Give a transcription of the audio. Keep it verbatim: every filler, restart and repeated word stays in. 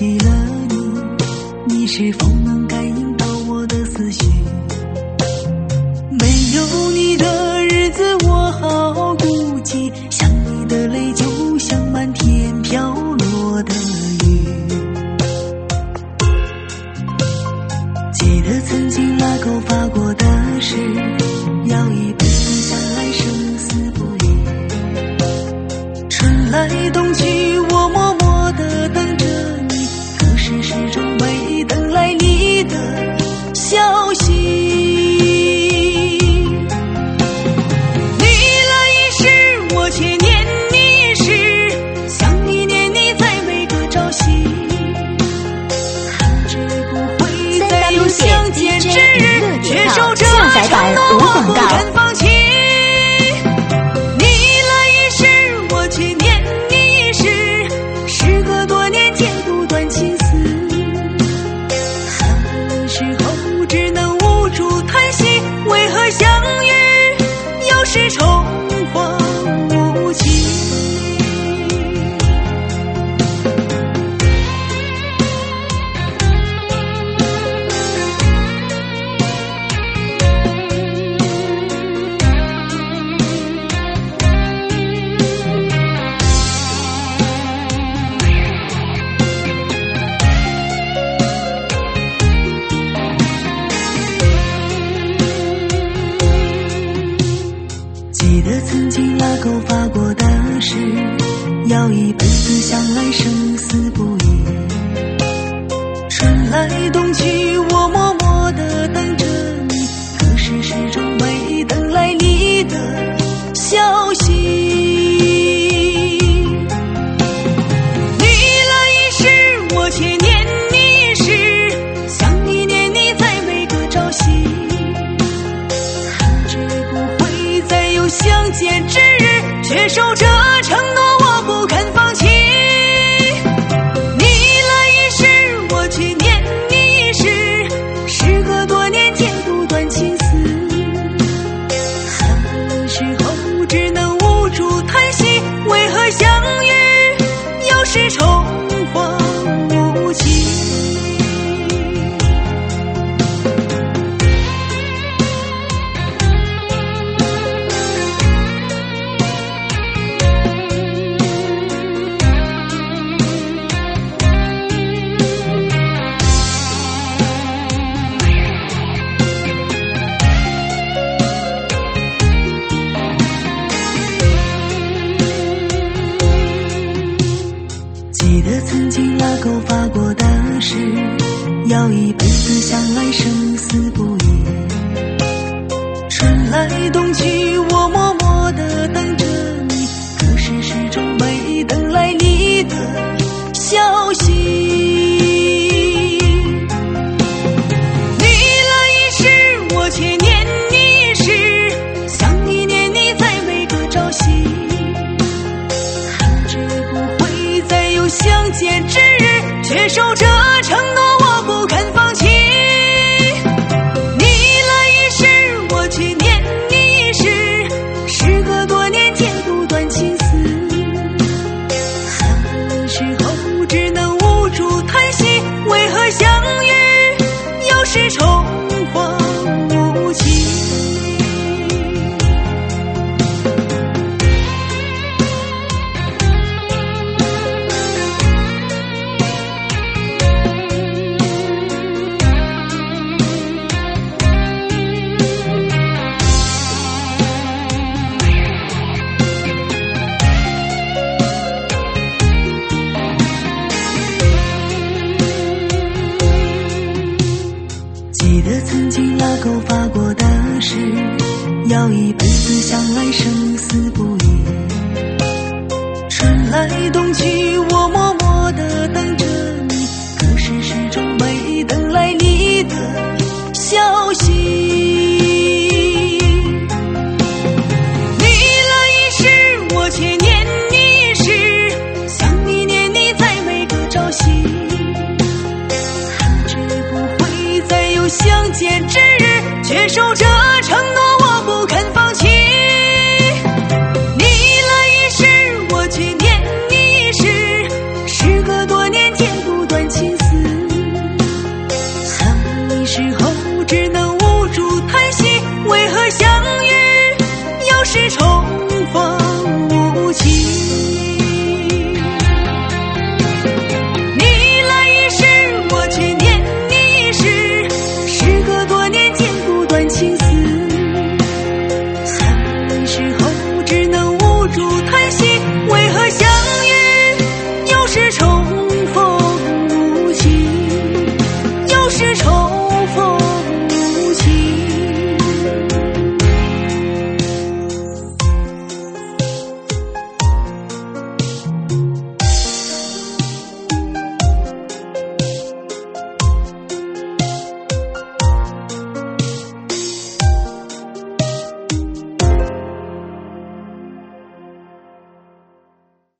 离了你，你是否能感应到我的思绪？没有你的日子我好孤寂，想你的泪就像满天飘落的雨。记得曾经拉钩发过的誓，要一辈子相爱生死不渝。春来冬去我默默地等着你，可是始终没等来你的消息。你来一世我却念你一世，想你念你在每个朝夕，恨之不会再有相见之日，却守着承诺我不肯放弃。你来一世我却念你一世，时隔多年间不断情丝，很时候只能无助叹息，为何相遇又是重逢无期。记得曾经拉钩发过的誓，要一辈子相爱生死不渝。春来冬去我默默地等着你，可是始终没等来你的消息。你来一世我却念你一世，想你念你在每个朝夕，恨之不会再有相见之日，却守着承诺我不肯放弃。你来一世我却念你一世，时隔多年间不断情丝，很时候只能无助叹息，为何相遇又是重逢无期。记得曾经拉钩发过的誓，要一辈子相爱生死不渝。春来冬去我默默地等着你，可是始终没等来你的消息。你来一世我却念你一世，想你念你在每个朝夕，恨之不会再有相见之日，却守着承诺我不肯放弃。你来一世我却念你一世，时隔多年间不断情丝，很时候只能无助叹息，为何相遇又是重逢无期。记得曾经拉钩发过的誓，要一辈子相爱生死不渝。春来冬去我默默地等着你，可是始终没等来你的消息。你来一世我却念你一世，想你念你在每个朝夕，恨之不会再有相见之日，却守着